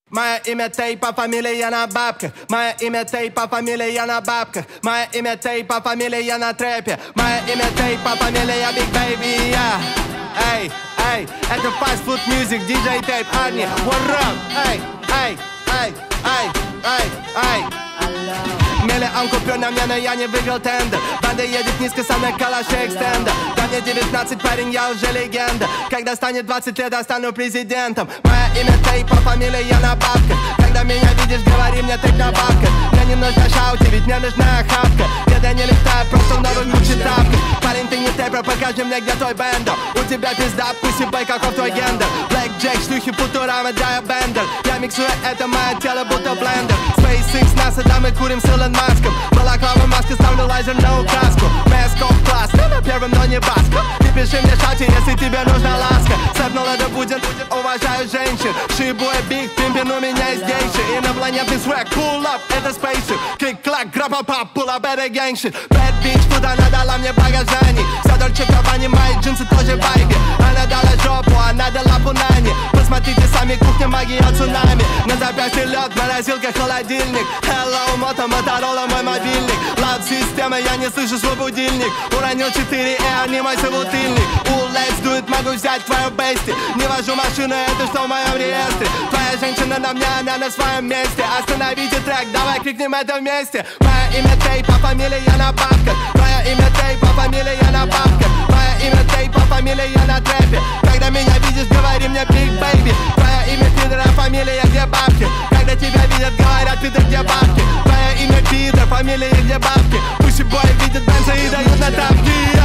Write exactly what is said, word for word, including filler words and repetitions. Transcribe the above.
Мое имя Тейпа, фамилия на бабках. Мое имя Тейпа, фамилия на бабках. Мое имя Тейпа, фамилия на трэпе. Мое имя Тейпа, фамилия Big Baby, я. Эй, эй, это Fast Food Music, диджей Тейп, парни, what up? Эй, эй, эй, эй, эй, эй. Миллион купюр на мне, но я не выиграл тендер. Банда едет низко, со мной калаши экстендер. Да мне девятнадцать, парень, я уже легенда. Когда станет двадцать лет, я стану президентом. Мое имя Тейпа, фамилия на бабках. Когда меня видишь, говори мне Тейп на бабках. Мне не нужно шаути, ведь мне нужна хапка. Нет, я не летаю, просто в новых мучетапках. Парень, ты не Тейпер, покажи мне, где твой бендер. У тебя пизда, пусть и бэй, каков твой гендер. Блэк Джек, шлюхи, футурама, драйв бендер. Я миксую это мое тело, будто блендер. SpaceX, NASA, да мы курим с Илон Маском. Балаклава, маска, ставлю лазер на указку. Мэсков класс, ты на первом, но не баско. Ты пиши мне шати, если тебе нужна ласка. Сэпнул это будет, уважаю женщин. Шибуэ, биг, пимпин, у меня есть гейши. Инопланетный свэк, pull up, это спейсшип. Клик-клак, грапа-пап, pull up, это гангшит. Bad bitch, куда она дала мне багажани. Вся Дольче Габбана, мои джинсы тоже байби. Она дала жопу, она дала пунани. Посмотрите сами, кухня, магия, цунами. На запястье лед, морозилка, холодильник. Hello, мото, Моторола, мой мобильник. Лап-система, я не слышу свой будильник. Уронил четыре эр, не мой собутыльник. У Let's Do It, могу взять твою бести. Не вожу машину, это что в моем реестре. Твоя женщина на мне, она на своем месте. Остановите трек, давай крикнем это вместе. Мое имя Тейпа, фамилия на бабках. Мое имя Тейпа, фамилия на бабках. Мое имя Тейпа, фамилия на трэпе. Когда меня видишь, говори мне Big Baby. Твое имя пидора, фамилия где бабки. Когда тебя видят, говорят, пидор, где бабки. Твое имя пидор, фамилия где бабки. Пусть бой видят бенза и дают на тапки.